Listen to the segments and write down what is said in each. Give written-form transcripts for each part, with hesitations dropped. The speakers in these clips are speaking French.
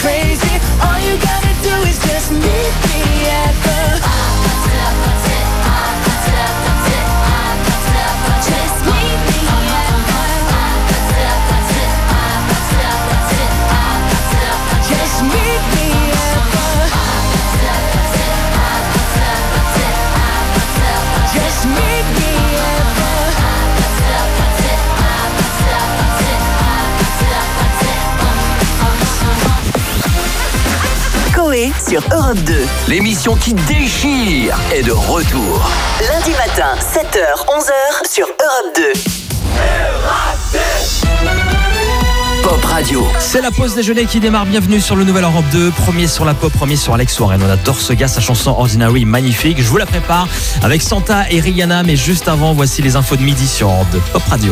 crazy. All you gotta do is just meet me at the just meet me at the just meet me at the just meet me at the Coé sur Europe 2. L'émission qui déchire est de retour. Lundi matin, 7h, 11h sur Europe 2. Pop Radio. C'est la pause déjeuner qui démarre. Bienvenue sur le nouvel Europe 2. Premier sur la pop, premier sur Alex Warren. On adore ce gars, sa chanson Ordinary, magnifique. Je vous la prépare avec Santa et Rihanna. Mais juste avant, voici les infos de midi sur Europe 2. Pop Radio.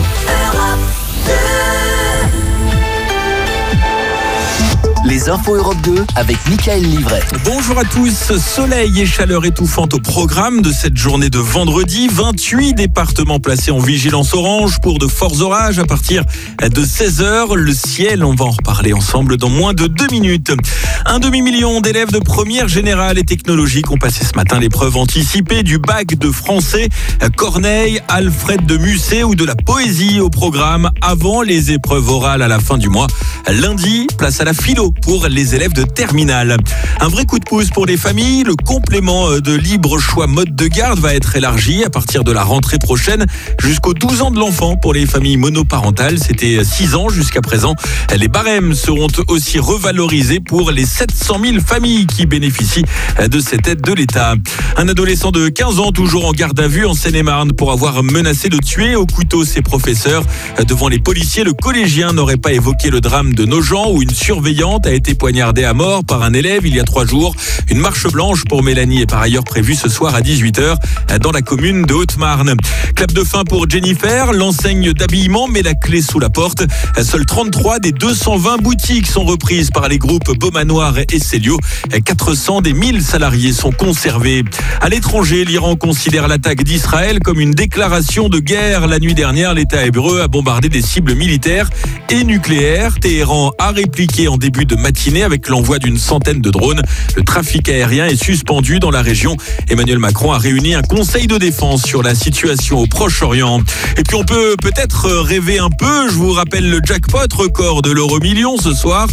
Les infos Europe 2 avec Mickaël Livret. Bonjour à tous. Soleil et chaleur étouffante au programme de cette journée de vendredi. 28 départements placés en vigilance orange pour de forts orages à partir de 16h. Le ciel, on va en reparler ensemble dans moins de 2 minutes. Un demi-million d'élèves de première générale et technologique ont passé ce matin l'épreuve anticipée du bac de français. Corneille, Alfred de Musset ou de la poésie au programme avant les épreuves orales à la fin du mois. Lundi, place à la philo pour les élèves de terminale. Un vrai coup de pouce pour les familles. Le complément de libre choix mode de garde va être élargi à partir de la rentrée prochaine jusqu'aux 12 ans de l'enfant pour les familles monoparentales. C'était 6 ans jusqu'à présent. Les barèmes seront aussi revalorisés pour les 700 000 familles qui bénéficient de cette aide de l'État. Un adolescent de 15 ans toujours en garde à vue en Seine-et-Marne pour avoir menacé de tuer au couteau ses professeurs. Devant les policiers, le collégien n'aurait pas évoqué le drame de Nogent où une surveillante a été poignardée à mort par un élève il y a 3 jours. Une marche blanche pour Mélanie est par ailleurs prévue ce soir à 18h dans la commune de Haute-Marne. Clap de fin pour Jennifer, l'enseigne d'habillement met la clé sous la porte. Seules 33 des 220 boutiques sont reprises par les groupes Beaumanoir et Célio. 400 des 1000 salariés sont conservés. À l'étranger, l'Iran considère l'attaque d'Israël comme une déclaration de guerre. La nuit dernière, l'État hébreu a bombardé des cibles militaires et nucléaires. Téhéran a répliqué en début de matinée avec l'envoi d'une centaine de drones. Le trafic aérien est suspendu dans la région. Emmanuel Macron a réuni un conseil de défense sur la situation au Proche-Orient. Et puis on peut peut-être rêver un peu. Je vous rappelle le jackpot record de l'euro-million ce soir.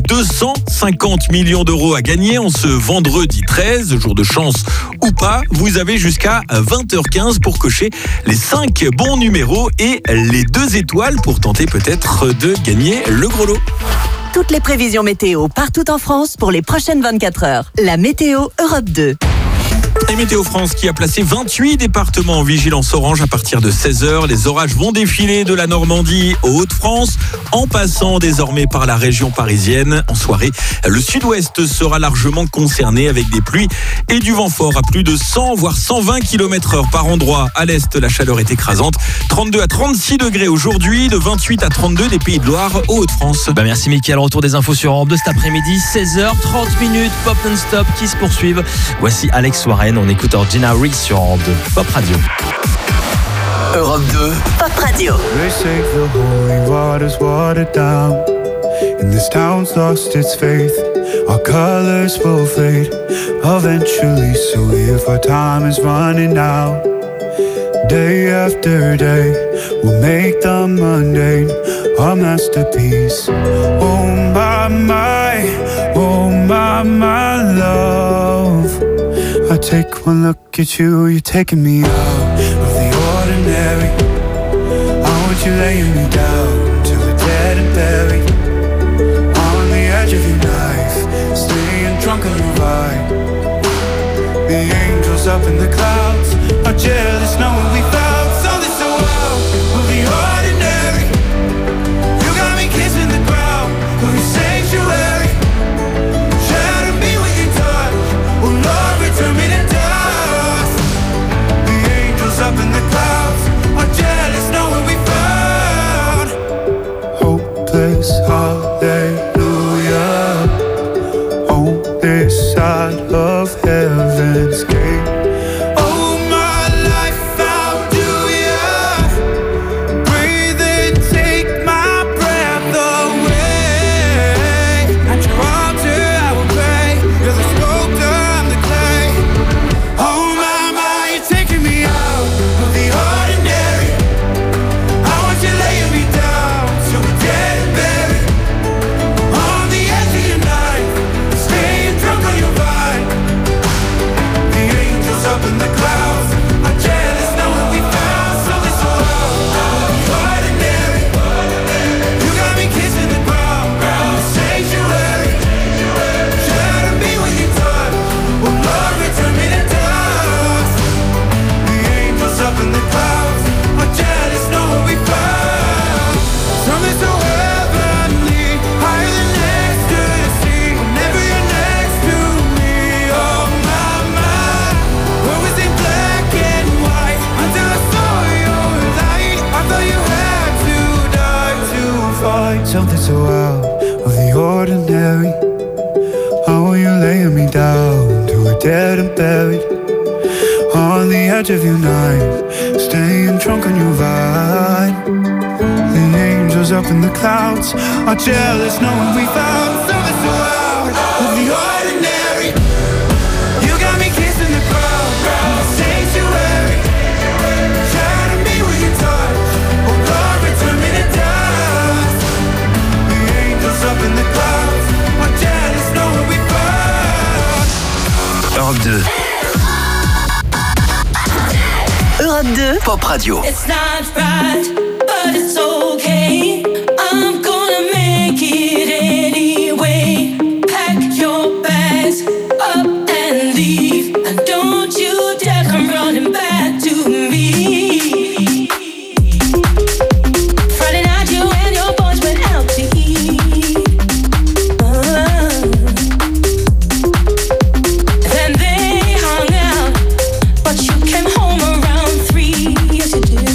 250 millions d'euros à gagner en ce vendredi 13, jour de chance ou pas. Vous avez jusqu'à 20h15 pour cocher les 5 bons numéros et les 2 étoiles pour tenter peut-être de gagner le gros lot. Toutes les prévisions météo partout en France pour les prochaines 24 heures. La météo Europe 2. Et Météo France qui a placé 28 départements en vigilance orange à partir de 16h. Les orages vont défiler de la Normandie aux Hauts-de-France en passant désormais par la région parisienne. En soirée, le sud-ouest sera largement concerné avec des pluies et du vent fort à plus de 100 voire 120 km/h par endroit. À l'est, la chaleur est écrasante. 32 à 36 degrés aujourd'hui, de 28 à 32 des Pays de Loire aux Hauts-de-France. Merci Mickaël, retour des infos sur Europe 2 cet après-midi, 16h30, Pop non-stop qui se poursuivent. Voici Alex Warren, on écoute Ordinary sur Europe 2, Pop Radio. Europe 2, Pop Radio. They say the holy water's watered down, and this town's lost its faith. Our colors will fade eventually, so if our time is running out, day after day, we'll make the mundane our masterpiece. Oh my love, I take one look at you, you're taking me out of the ordinary. I want you laying me down till we're dead and buried, on the edge of your knife, staying drunk on the ride. The angels up in the clouds are jealous knowing we found something so wild. We'll be ordinary. You got me kissing the ground, we'll be sanctuary. Shatter me with your touch, oh Lord, return me to dust. The angels up in the clouds are jealous knowing we found hopeless hallelujah on this side of heaven's gate. To edge of your night, staying drunk on your vibe. The angels up in the clouds are jealous knowing we found something so out of the ordinary. You got me kissing the crowd, sanctuary. Shatter me with your touch, oh Lord, return me to dust. The angels up in the clouds are jealous knowing we found. Europe 2. Europe 2, Pop Radio. It's not right, but it's okay. I'm gonna make it anyway. Pack your bags up and leave, and don't you dare come running back to me. Friday night you and your boys went out to eat. Then they hung out, but you came home around 3. Yes you did.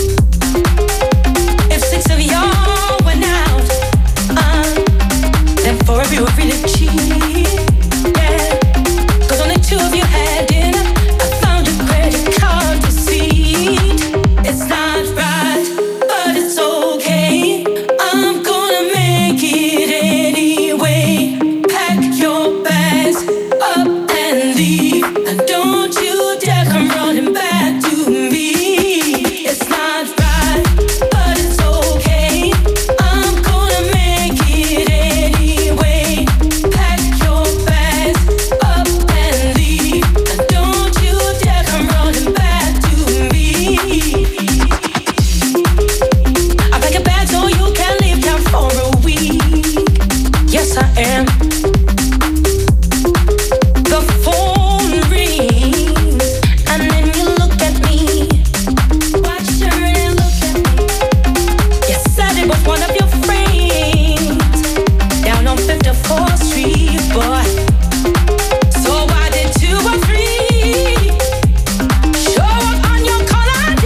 If 6 of y'all went out, then 4 of you were really cheap. Yeah, 'cause only 2 of you had dinner. I found your credit card receipt. It's not right, but it's okay. I'm gonna make it anyway. Pack your bags up and leave, and don't you dare come running back to me. It's not right, but it's okay. I'm gonna make it anyway. Pack your bags up and leave, and don't you dare come running back to me. I pack a bag so you can leave town for a week. Yes, I am. The phone rings, and then you look at me. Watch her and look at me. You said it was one of your friends down on 54th Street, boy. So why did 2 or 3 show up on your call ID?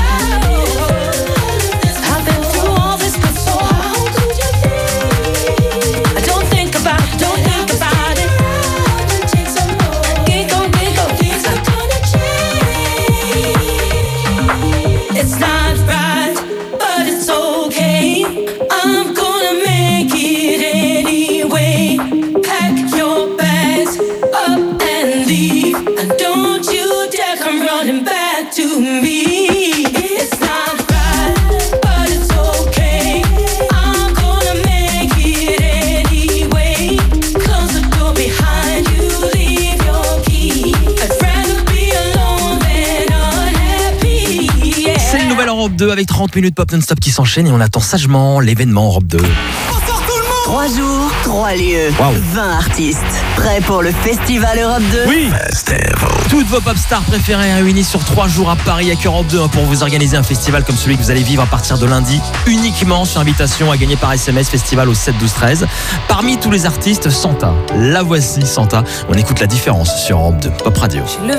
I've been through all this before. How could you think? Don't think about it, don't think about it. Giggle, giggle, things are gonna change. It's not right, but it's okay. I'm gonna make it anyway. Pack your bags up and leave, and don't you dare come running back to me. It's not right, but it's okay. I'm gonna make it anyway. Close the door behind you, leave your key. I'd rather be alone than unhappy. Yeah. C'est le nouvel Europe 2 avec 30 minutes pop non-stop qui s'enchaînent et on attend sagement l'événement Europe 2. 3 jours, 3 lieux, Wow. 20 artistes. Prêts pour le Festival Europe 2 Oui, toutes vos pop stars préférées réunies sur 3 jours à Paris avec Europe 2 pour vous organiser un festival comme celui que vous allez vivre à partir de lundi, uniquement sur invitation à gagner par SMS, festival au 7 12 13. Parmi tous les artistes, Santa. La voici Santa. On écoute la différence sur Europe 2 Pop Radio. Le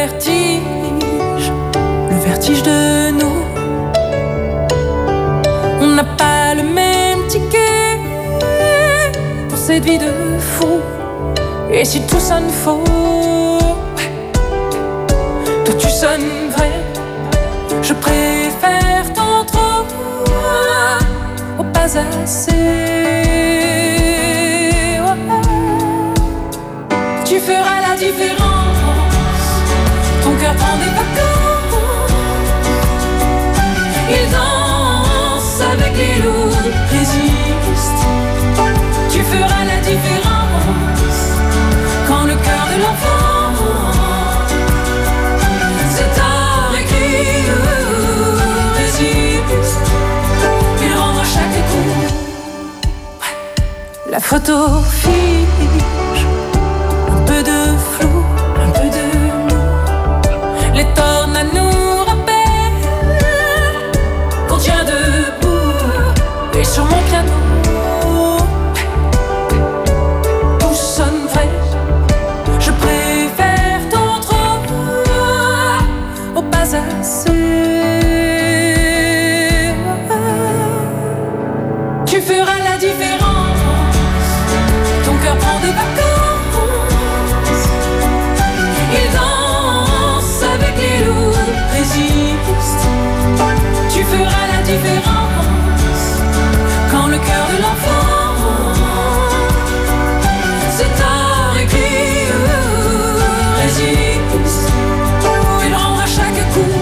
vertige de nous. On n'a pas le même ticket pour cette vie de fou. Et si tout sonne faux, toi tu sonnes vrai. Je préfère tant trop au pas assez. Tu feras la différence. Ton cœur prend des vacances. Il danse avec les loups, résiste. Tu feras la différence. Quand le cœur de l'enfant c'est tard écrit, résiste. Il rend à chaque coup. La photo fige. Un peu de flou, un peu de nous. Les tornades nous rappellent qu'on tient debout. Et sur mon piano tout sonne vrai. Je préfère tant trop au pas assez. Tu feras la différence. Ton cœur prend des vacances. Il danse avec les loups. différence quand le cœur de l'enfant c'est tard écrit résiste, il rend à chaque coup.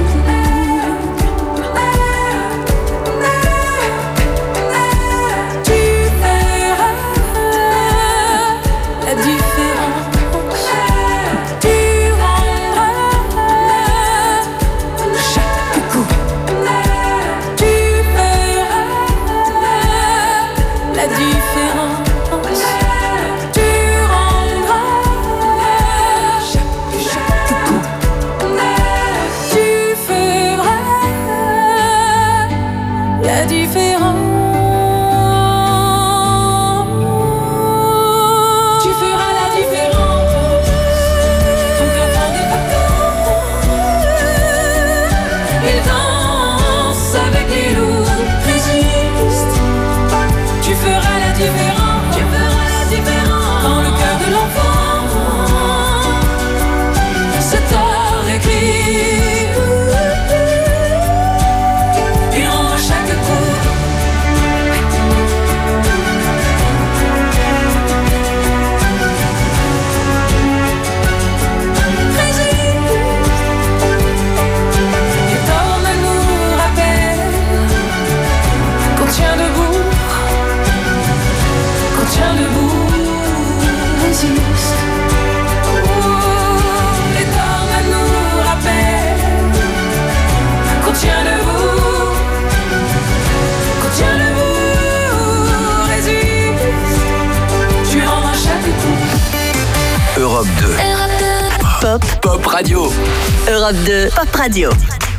Europe 2. Pop Radio. Europe 2, Pop Radio.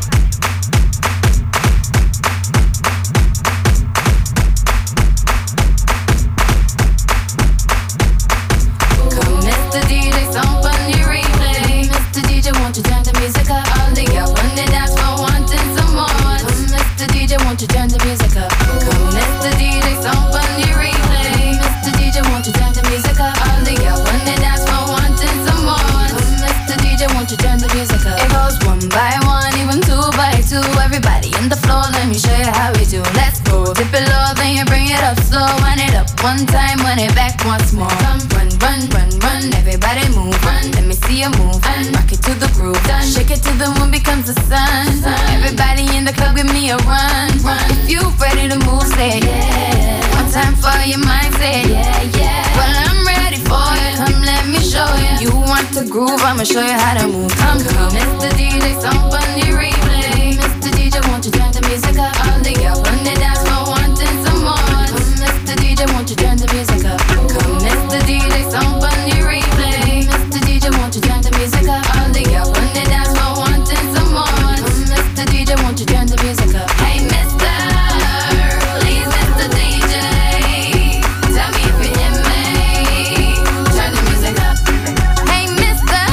One time, run it back once more. Run, run, run, run, everybody move. Run, let me see you move. Rock it to the groove. Shake it till the moon becomes the sun. Everybody in the club, give me a run. If you ready to move, say yeah. One time for your mind, say yeah, yeah. Well, I'm ready for you. Come, let me show you. You want to groove, I'ma show you how to move. Come, Mr. DJ, some funny replay. Mr. DJ, won't you turn the music up? All the girls on the dance floor wanting some more. Mr. DJ, won't you turn the music up? Come, Mr. DJ, some funny replay. Mr. DJ, won't you turn the music up? All the girls on the dance floor wanting some more. Mr. DJ, won't you turn the music up? Hey, Mr. Please, Mr. DJ, tell me if you hear me. Turn the music up. Hey, Mr.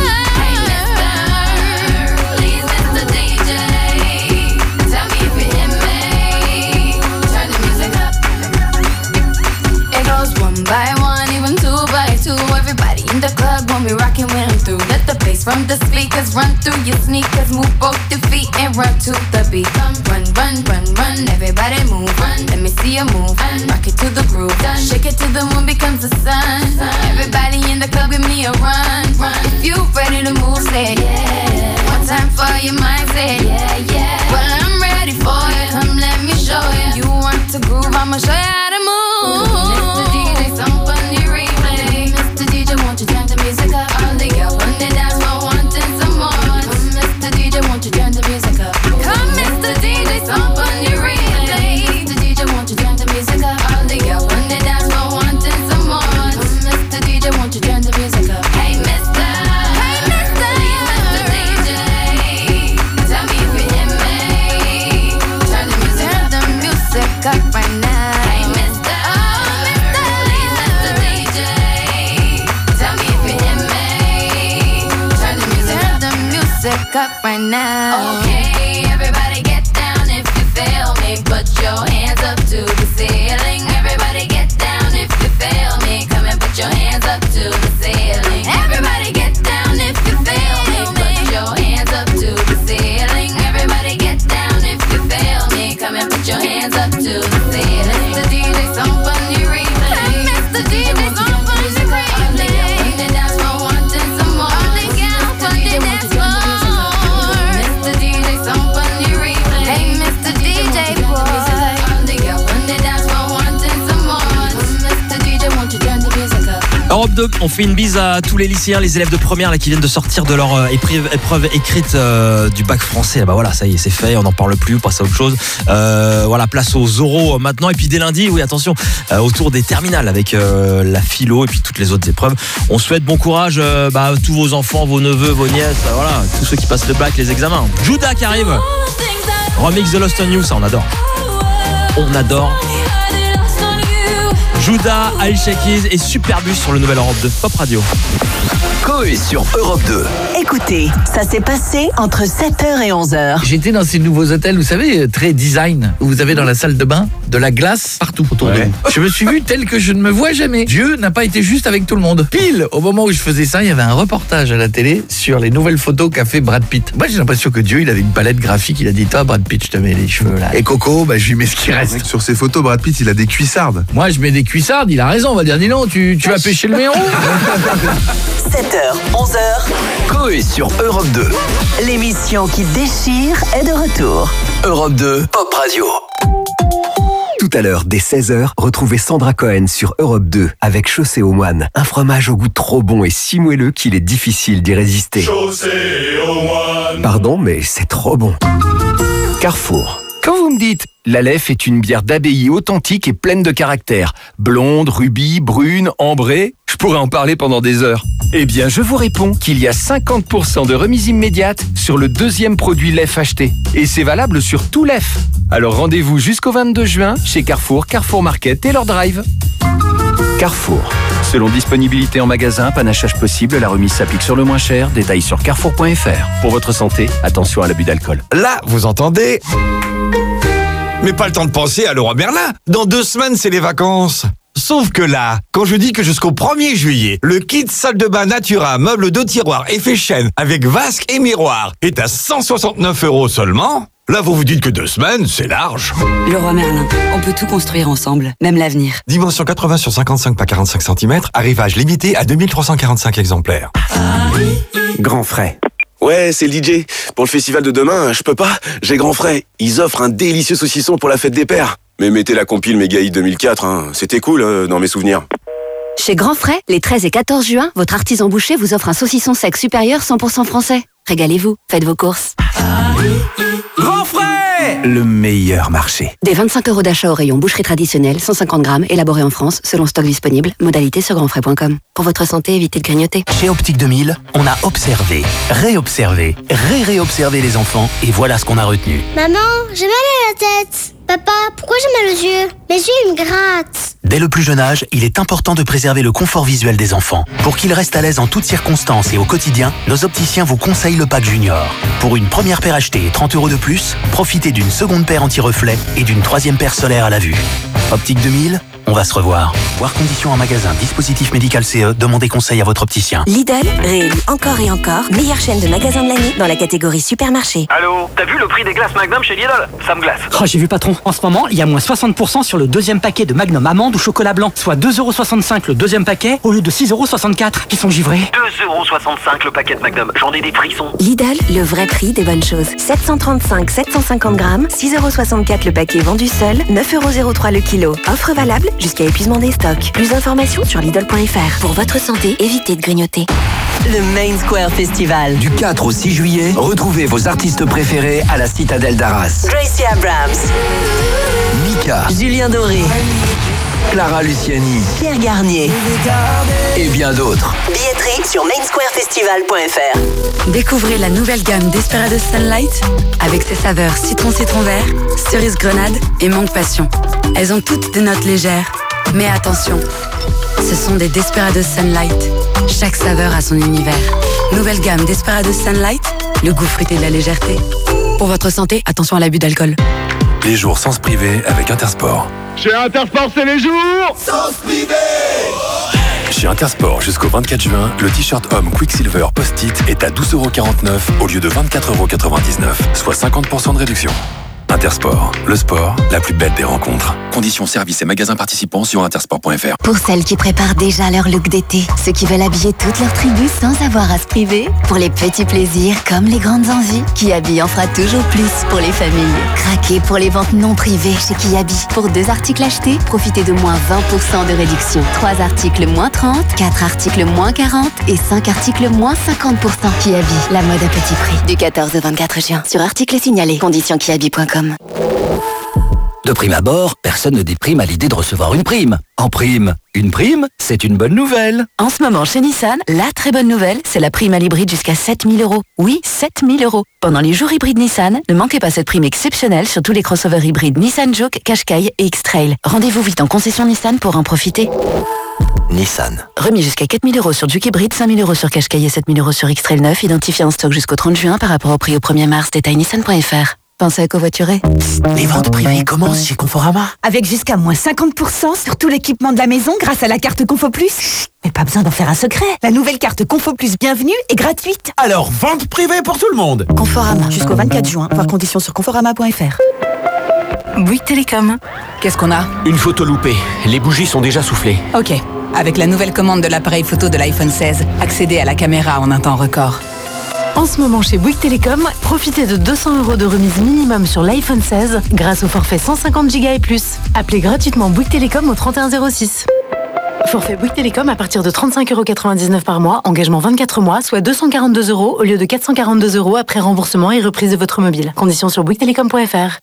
Please, Mr. DJ, tell me if you hear me. Turn the music up. It goes one by one, even two by two. Everybody in the club when we rockin' when I'm through. Let the bass from the speakers run through your sneakers. Move both your feet and run to the beat. Come, run, run, run, run. Everybody move. Run, let me see you move. Rock it to the groove. Shake it till the moon becomes the sun. Everybody in the club, give me a run. If you ready to move, say yeah. One time for your mind, say yeah, yeah. Well, I'm ready for you. Come, let me show you. You want to groove, I'ma show you how to move. Mr. DJ, some funny replay. Mr. DJ, won't you turn the music up? All the girls on the dance floor wanting some more. Mr. DJ, won't you turn the music up? Come, Mr. DJ, some funny replay. Mr. DJ, won't you turn the music up? All the girls on the dance floor wanting some more. Mr. DJ, won't you turn the music up? Hey, Mr. Hey, Mr. DJ, tell me if you hear me. Turn the music up right now. Hey, Mr. Please, Mr. DJ, tell me if you hear me. Turn the music up right now. Okay, everybody get down if you feel me. Put your hands up to the ceiling. Everybody get down if you feel me. Come and put your hands up to the ceiling. Everybody get down if you feel me. Put your hands up to the ceiling. Everybody get down if you feel me. Come and put Europe 2, on fait une bise à tous les lycéens, les élèves de première là, qui viennent de sortir de leur épreuve écrite du bac français. Bah voilà, ça y est, c'est fait, on n'en parle plus, on passe à autre chose. Voilà, place aux oraux maintenant. Et puis dès lundi, oui, attention, autour des terminales avec la philo et puis toutes les autres épreuves. On souhaite bon courage à tous vos enfants, vos neveux, vos nièces, voilà, tous ceux qui passent le bac, les examens. Judah qui arrive. Remix The Lost on You, ça on adore. On adore. Judah, Alicia Keys et Superbus sur le Nouvel Europe 2 Pop Radio. Coé sur Europe 2. Écoutez, ça s'est passé entre 7h et 11h. J'étais dans ces nouveaux hôtels, vous savez, très design, où vous avez dans la salle de bain de la glace partout autour de vous. Je me suis vu tel que je ne me vois jamais. Dieu n'a pas été juste avec tout le monde. Pile, au moment où je faisais ça, il y avait un reportage à la télé sur les nouvelles photos qu'a fait Brad Pitt. Moi, j'ai l'impression que Dieu, il avait une palette graphique, il a dit, toi, Brad Pitt, je te mets les cheveux là. Et Coco, je lui mets ce qui reste. Sur ces photos, Brad Pitt, il a des cuissardes. Moi, je mets des cuissardes, il a raison, on va dire, dis non, tu vas pêcher le méron. 7h, 11h, Coé sur Europe 2. l'émission qui déchire est de retour. Europe 2, Pop Radio. Tout à l'heure, dès 16h, retrouvez Sandra Cohen sur Europe 2 avec Chaussée aux moines. Un fromage au goût trop bon et si moelleux qu'il est difficile d'y résister. Chaussée aux moines. Pardon, mais c'est trop bon. Carrefour. Quand vous me dites « l'Aleph est une bière d'abbaye authentique et pleine de caractère, blonde, rubis, brune, ambrée », je pourrais en parler pendant des heures. Eh bien, je vous réponds qu'il y a 50% de remise immédiate sur le deuxième produit Lef acheté. Et c'est valable sur tout Lef. Alors rendez-vous jusqu'au 22 juin chez Carrefour, Carrefour Market et leur drive. Carrefour. Selon disponibilité en magasin, panachage possible, la remise s'applique sur le moins cher. Détails sur carrefour.fr. Pour votre santé, attention à l'abus d'alcool. Là, vous entendez ? Mais pas le temps de penser à Leroy Merlin. Dans 2 semaines, c'est les vacances. Sauf que là, quand je dis que jusqu'au 1er juillet, le kit salle de bain Natura, meuble de tiroir effet chêne avec vasque et miroir est à 169 € seulement, là vous vous dites que 2 semaines, c'est large. Leroy Merlin, on peut tout construire ensemble, même l'avenir. Dimension 80 sur 55 par 45 cm, arrivage limité à 2345 exemplaires. Grand frais. Ouais, c'est le DJ. Pour le festival de demain, je peux pas, j'ai grand frais. Ils offrent un délicieux saucisson pour la fête des pères. Mais mettez la compile Méga Hit 2004, c'était cool dans mes souvenirs. Chez Grand Frais, les 13 et 14 juin, votre artisan boucher vous offre un saucisson sec supérieur 100% français. Régalez-vous, faites vos courses. Grand frais, le meilleur marché. Des 25 € d'achat au rayon boucherie traditionnelle, 150 grammes, élaboré en France, selon stock disponible, modalité sur grandfrais.com. Pour votre santé, évitez de grignoter. Chez Optique 2000, on a observé, réobservé, réobservé les enfants et voilà ce qu'on a retenu. Maman, j'ai mal à la tête. Papa, pourquoi j'ai mal aux yeux? Mes yeux, ils me grattent. Dès le plus jeune âge, il est important de préserver le confort visuel des enfants. Pour qu'ils restent à l'aise en toutes circonstances et au quotidien, nos opticiens vous conseillent le pack Junior. Pour une première paire achetée et 30 € de plus, profitez d'une seconde paire anti-reflet et d'une troisième paire solaire à la vue. Optique 2000, on va se revoir. Voir conditions en magasin, dispositif médical CE, demandez conseil à votre opticien. Lidl, réélu encore et encore, meilleure chaîne de magasins de l'année dans la catégorie supermarché. Allô, t'as vu le prix des glaces Magnum chez Lidl? Ça me glace. Oh, j'ai vu patron, en ce moment, il y a moins 60% sur le deuxième paquet de Magnum amande ou chocolat blanc, soit 2,65 € le deuxième paquet au lieu de 6,64 € qui sont givrés. 2,65 € le paquet de Magnum, j'en ai des frissons. Lidl, le vrai prix des bonnes choses. 735-750 grammes, 6,64 € le paquet vendu seul, 9,03 € le kilo. Offre valable jusqu'à épuisement des stocks. Plus d'informations sur Lidl.fr. Pour votre santé, évitez de grignoter. Le Main Square Festival. Du 4 au 6 juillet, retrouvez vos artistes préférés à la Citadelle d'Arras. Gracie Abrams, Mika, Julien Doré, Clara Luciani, Pierre Garnier et bien d'autres. Billetterie sur mainsquarefestival.fr. Découvrez la nouvelle gamme Desperados Sunlight avec ses saveurs citron vert, cerise grenade et mangue passion. Elles ont toutes des notes légères, mais attention, ce sont des Desperados Sunlight. Chaque saveur a son univers. Nouvelle gamme Desperados Sunlight, le goût fruité de la légèreté. Pour votre santé, attention à l'abus d'alcool. Les jours sans privé avec Intersport. Chez Intersport, c'est les jours sans privé. Chez Intersport, jusqu'au 24 juin, le t-shirt homme Quicksilver Post-it est à 12,49 € au lieu de 24,99 €, soit 50% de réduction. Intersport, le sport, la plus belle des rencontres. Conditions, services et magasins participants sur intersport.fr. Pour celles qui préparent déjà leur look d'été, ceux qui veulent habiller toute leur tribu sans avoir à se priver, pour les petits plaisirs comme les grandes envies, Kiabi en fera toujours plus pour les familles. Craquez pour les ventes non privées chez Kiabi. Pour 2 articles achetés, profitez de moins 20% de réduction. 3 articles moins 30, 4 articles moins 40 et 5 articles moins 50%. Kiabi, la mode à petit prix. Du 14 au 24 juin. Sur articles signalés. Conditions kiabi.com. De prime abord, personne ne déprime à l'idée de recevoir une prime. En prime, une prime, c'est une bonne nouvelle. En ce moment, chez Nissan, la très bonne nouvelle, c'est la prime à l'hybride jusqu'à 7 000 €. Oui, 7 000 €. Pendant les jours hybrides Nissan, ne manquez pas cette prime exceptionnelle sur tous les crossovers hybrides Nissan Juke, Qashqai et X-Trail. Rendez-vous vite en concession Nissan pour en profiter. Nissan. Remis jusqu'à 4 000 € sur Juke hybride, 5 000 € sur Qashqai et 7 000 € sur X-Trail 9, identifié en stock jusqu'au 30 juin par rapport au prix au 1er mars. Détail nissan.fr. Pensez à covoiturer. Les ventes privées commencent chez Conforama. Avec jusqu'à moins 50% sur tout l'équipement de la maison grâce à la carte Confo Plus. Mais pas besoin d'en faire un secret. La nouvelle carte Confo Plus Bienvenue est gratuite. Alors, vente privée pour tout le monde. Conforama, jusqu'au 24 juin. Voir conditions sur conforama.fr. Bouygues Télécom. Qu'est-ce qu'on a? Une photo loupée. Les bougies sont déjà soufflées. Ok. Avec la nouvelle commande de l'appareil photo de l'iPhone 16, accédez à la caméra en un temps record. En ce moment chez Bouygues Télécom, profitez de 200 € de remise minimum sur l'iPhone 16 grâce au forfait 150 Go et plus. Appelez gratuitement Bouygues Télécom au 3106. Forfait Bouygues Télécom à partir de 35,99 € par mois, engagement 24 mois, soit 242 € au lieu de 442 € après remboursement et reprise de votre mobile. Conditions sur bouyguestelecom.fr.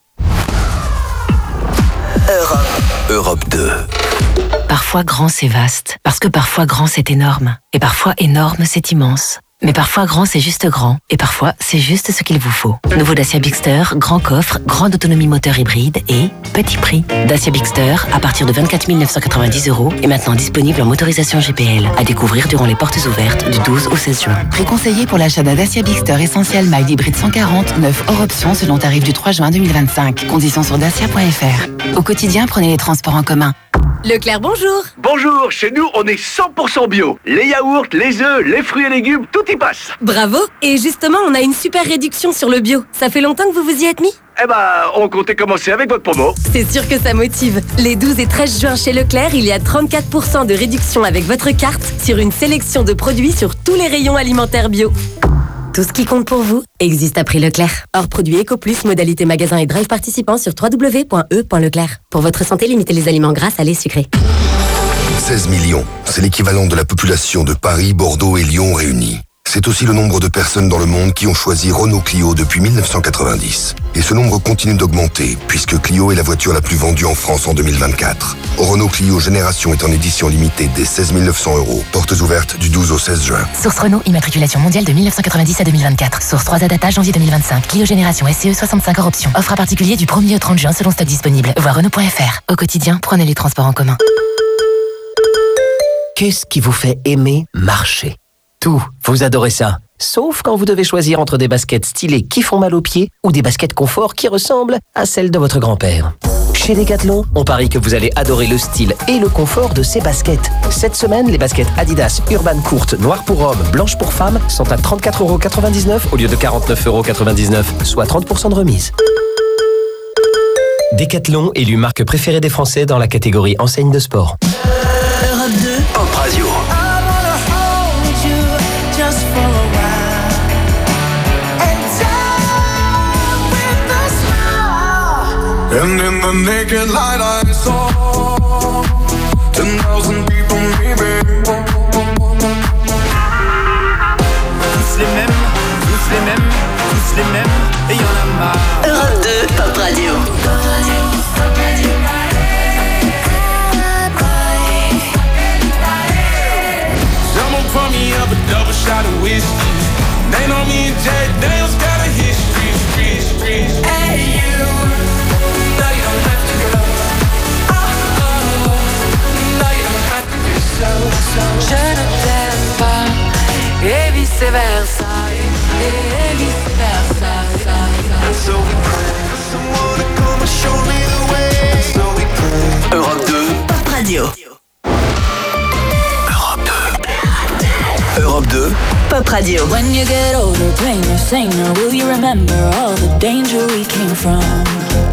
Europe 2. Parfois grand c'est vaste, parce que parfois grand c'est énorme, et parfois énorme c'est immense. Mais parfois grand c'est juste grand, et parfois c'est juste ce qu'il vous faut. Nouveau Dacia Bigster, grand coffre, grande autonomie moteur hybride et petit prix. Dacia Bigster à partir de 24 990 € et maintenant disponible en motorisation GPL. À découvrir durant les portes ouvertes du 12 au 16 juin. Préconseillé pour l'achat d'un Dacia Bigster Essentiel Mild Hybride 140, 9 hors option selon tarif du 3 juin 2025. Conditions sur dacia.fr. Au quotidien, prenez les transports en commun. Leclerc, bonjour. Bonjour, chez nous on est 100% bio. Les yaourts, les œufs, les fruits et légumes, tout y passe. Bravo. Et justement, on a une super réduction sur le bio. Ça fait longtemps que vous vous y êtes mis? Eh ben, on comptait commencer avec votre promo. C'est sûr que ça motive. Les 12 et 13 juin chez Leclerc, il y a 34% de réduction avec votre carte sur une sélection de produits sur tous les rayons alimentaires bio. Tout ce qui compte pour vous existe à prix Leclerc. Hors produit EcoPlus, modalité magasin et drive participant sur www.e.leclerc. Pour votre santé, limitez les aliments gras, salés, sucrés. 16 millions, c'est l'équivalent de la population de Paris, Bordeaux et Lyon réunis. C'est aussi le nombre de personnes dans le monde qui ont choisi Renault Clio depuis 1990. Et ce nombre continue d'augmenter, puisque Clio est la voiture la plus vendue en France en 2024. Renault Clio Génération est en édition limitée dès 16 900 €. Portes ouvertes du 12 au 16 juin. Source Renault, immatriculation mondiale de 1990 à 2024. Source 3A data janvier 2025. Clio Génération SCE 65 hors option. Offre à particulier du 1er au 30 juin selon stock disponible. Voir Renault.fr. Au quotidien, prenez les transports en commun. Qu'est-ce qui vous fait aimer marcher? Tout. Vous adorez ça. Sauf quand vous devez choisir entre des baskets stylées qui font mal aux pieds ou des baskets confort qui ressemblent à celles de votre grand-père. Chez Decathlon, on parie que vous allez adorer le style et le confort de ces baskets. Cette semaine, les baskets Adidas Urban courtes, noires pour hommes, blanches pour femmes sont à 34,99 € au lieu de 49,99 €, soit 30% de remise. Decathlon, élu marque préférée des Français dans la catégorie enseigne de sport. Europe 2. Pop Radio. And in the naked light I saw 10,000 people maybe. Tous les mêmes, tous les mêmes, tous les mêmes, et y'en a marre. Europe 2, Pop Radio. Someone pour me up a double shot of whiskey. They know me and Jay Daniels got a history. Hey you. Je ne t'aime pas, et vice versa, et vice versa. So we pray for someone to come and show me the way. So we pray. Europe 2. Pop Radio. Europe 2. Pop Radio. When you get older, plain or saner, will you remember all the danger we came from?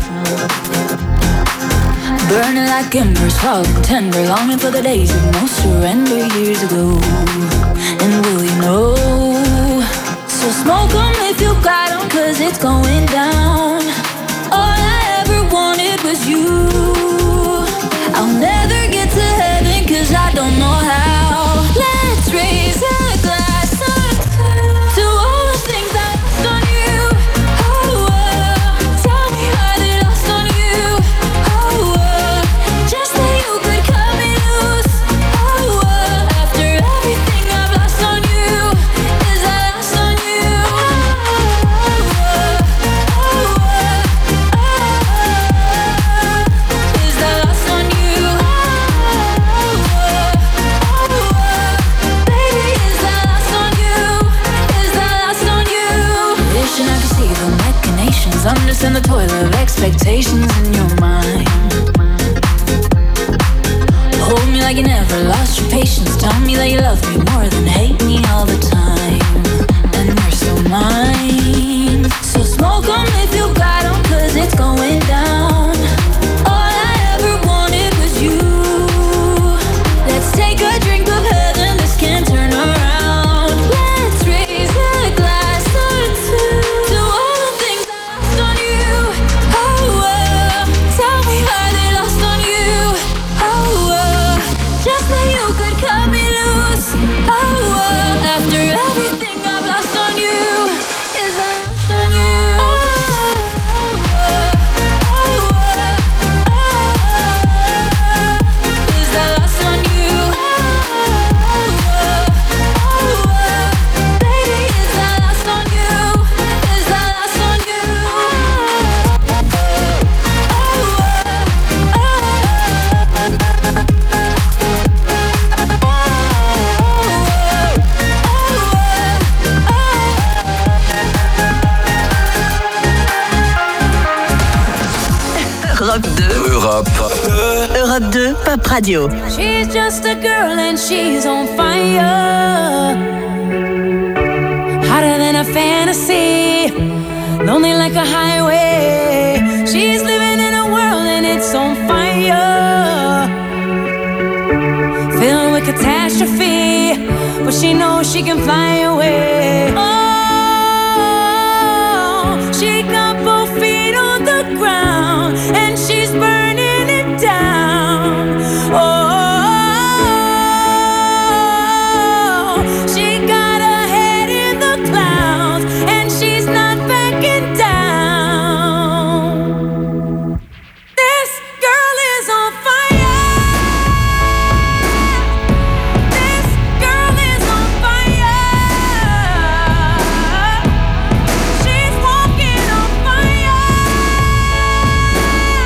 Burning like embers, hot and tender, longing for the days of no surrender years ago. And will you know? So smoke 'em if you got 'em, 'cause it's going down. All I ever wanted was you. I'll never get to heaven 'cause I don't know how. Let's raise a glass to all the things I lost on you. Oh, tell me how they lost on you. Oh, just that you could cut me loose. Oh, after everything I've lost on you, is I lost on you. Is I lost on you. Baby, is I lost on you. Is I lost on you. Wishing I could see the machinations, understand the toil of expectations in your mind. Hold me like you never lost your patience. Tell me that you love me more than hate me all the time. And we're still mine. So smoke 'em if you got 'em, 'cause it's going down. All I ever wanted was you. Let's take a drink of heaven, this can't turn around. Let's raise a glass or two to all the things I lost on you. Oh, tell me how they lost on you. Oh, just that you could cut me loose. Oh, after everything I've lost on you, is I lost on you. Is I lost on you. Baby, is I lost on you. Is I lost on you. Europe 2. Europe 2, Pop Radio. She's just a girl and she's on fire. Hotter than a fantasy. Lonely like a highway. She's living in a world and it's on fire. Filled with catastrophe. But she knows she can fly away. Oh, she got both feet on the ground. And she's burning it down. Oh, she got her head in the clouds. And she's not backing down. This girl is on fire. This girl is on fire. She's walking on fire.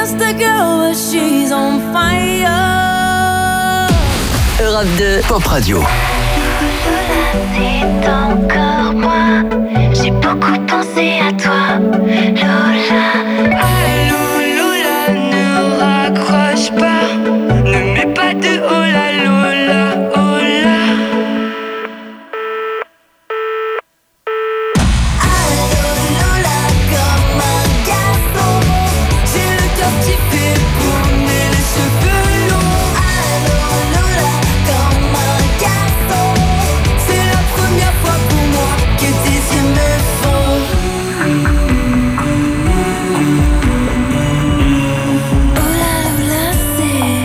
just a girl, but she's on fire. Europe 2, Pop Radio. C'est encore moi. J'ai beaucoup pensé à toi, Lola. Allô, Lola, ne raccroche pas. Ne mets pas de oh la Lola, oh la. Allô, Lola, comme un garçon. J'ai le cœur qui fait tourner les cheveux longs. Allô, Lola, comme un garçon. C'est la première fois pour moi que tes yeux me font. Oh la Lola, c'est.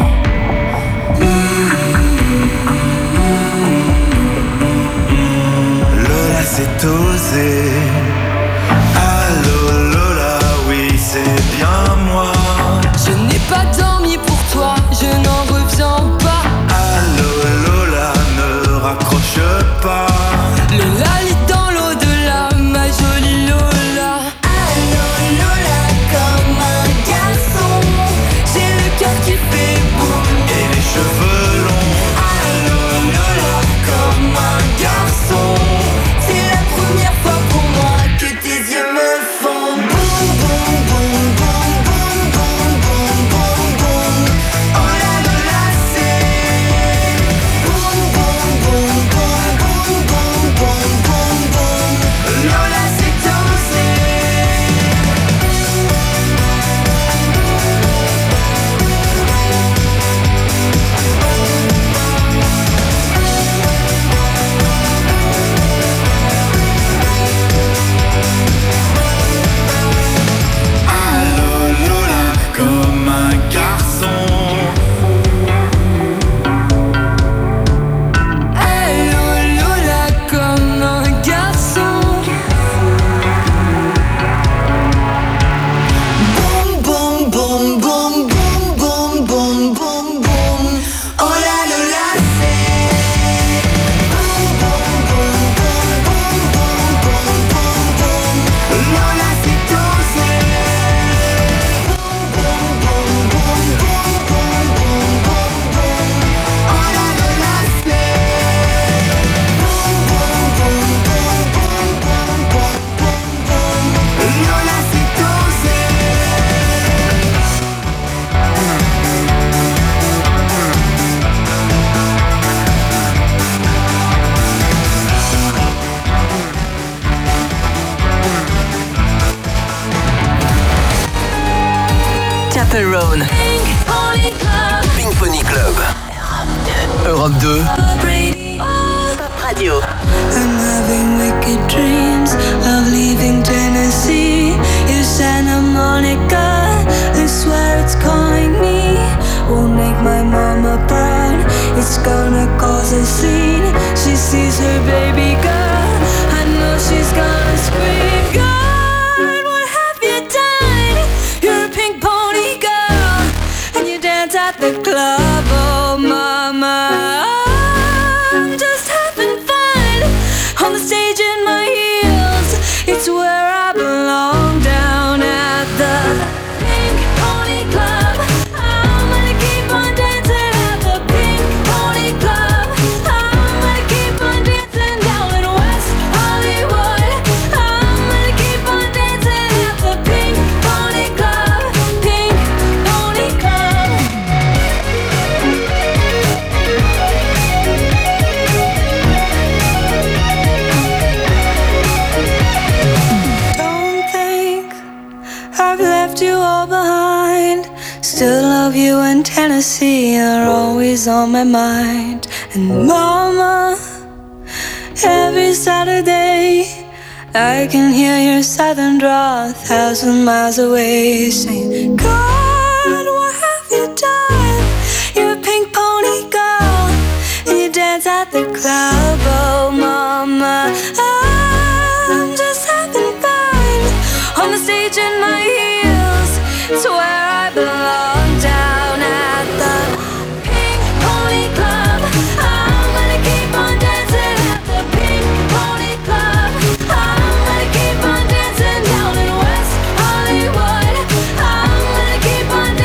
Lola, c'est osé. Allô, Lola, oui, c'est bien moi. Je n'ai pas dormi pour toi, je n'en reviens pas. Allô, Lola, ne raccroche pas. Lola lit dans l'au-delà, ma jolie Lola. Allô, Lola, comme un garçon. J'ai le cœur qui fait boum Et les cheveux longs. Allô, Lola, comme un garçon. C'est la première fois pour moi que tes yeux me font boum, boum, boum, boum, boum, boum, boum, boum, boum. Oh la Lola, c'est boum, boum, boum, boum, boum, boum, boum, boum, boum. Lola, c'est osé. Allô, Lola, comme un garçon. Allô, Lola, comme un garçon. Boum, boum, boum, boum, boum, boum, boum, boum, boum. Oh la Lola, c'est boum, boum, boum, boum, boum, boum, boum, boum, boum. Lola, c'est osé. Boum, boum, boum, boum, boum, boum, boum, boum. Oh la Lola, c'est boum, boum, boum, boum, boum, boum, boum, boum, boum. Lola, c'est osé. Chaperone, Pink Pony Club. Europe 2. Pop Radio. I'm having wicked dreams of leaving Tennessee. You Santa Monica, I swear it's calling me. Won't make my mama proud, it's gonna cause a scene. She sees her baby girl, I know she's gonna scream. God, what have you done? You're a pink pony girl, and you dance at the club, oh mama. I'm just having fun on the stage in my heels. It's where I belong, down at the Pink Pony Club. I'm gonna keep on dancing at the Pink Pony Club. I'm gonna keep on dancing down in West Hollywood. I'm gonna keep on dancing at the Pink Pony Club. Pink Pony Club. Don't think I've left you all behind. Still love you in Tennessee, you're always on my mind. And mama, every Saturday I can hear your southern drawl 1,000 miles away, saying, God, what have you done? You're a pink pony girl, and you dance at the club, oh mama. I'm just having fun on the stage in my heels. It's where I belong, down at the Pink Pony Club. I'm gonna keep on dancing at the Pink Pony Club. I'm gonna keep on dancing down in West Hollywood. I'm gonna keep on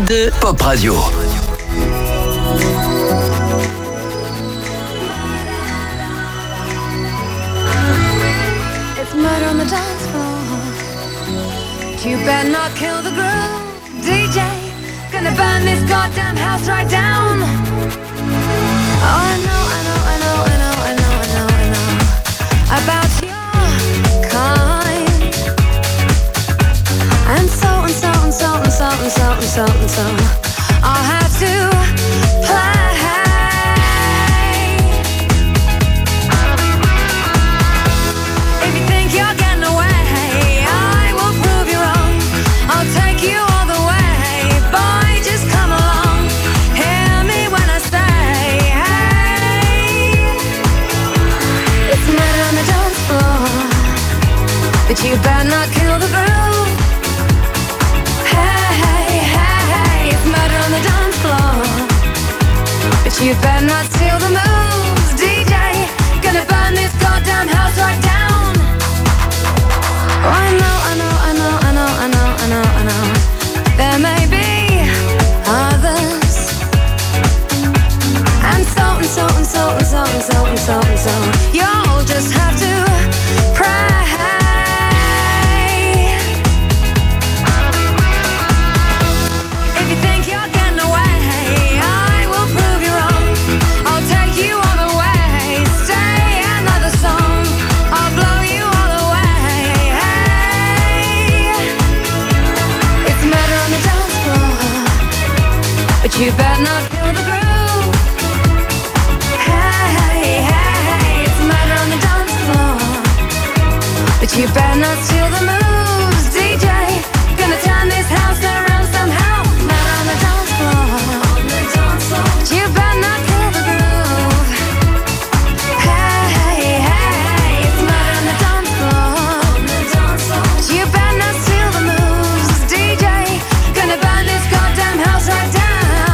2, Pop Radio. It's murder on the dance floor. You better not kill the groove, DJ. Gonna burn this goddamn house right down. Oh, I know about your kind. And so I'll have to play. If you think you're getting away, I will prove you wrong. I'll take you all the way. Boy, just come along. Hear me when I say, hey. It's murder on the dance floor, but you better not kill the groove. Hey, it's murder on the dance floor, but you better not steal the moves, DJ. Gonna burn this goddamn house right down. Oh, I know. There may be others, and so. You'll just have to pray. If you think you're getting away, I will prove you wrong. I'll take you all the way. Stay another song, I'll blow you all away. Hey, it's murder on the dance floor, but you better not kill the groove. Hey, it's murder on the dance floor, but you better not steal the moves, DJ. Gonna turn this house around somehow. Murder on the dance floor, but you better not kill the groove. Hey, it's murder on the dance floor, but you better not steal the moves, DJ. Gonna burn this goddamn house right down.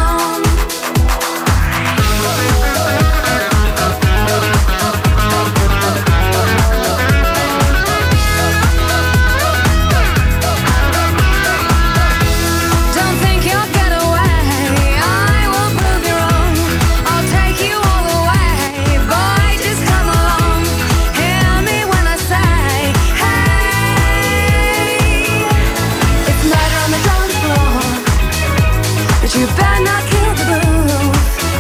Don't think you'll get away, I will prove you wrong. I'll take you all the way. Boy, just come along. Hear me when I say, hey. It's murder on the dance floor, but you better not kill the groove.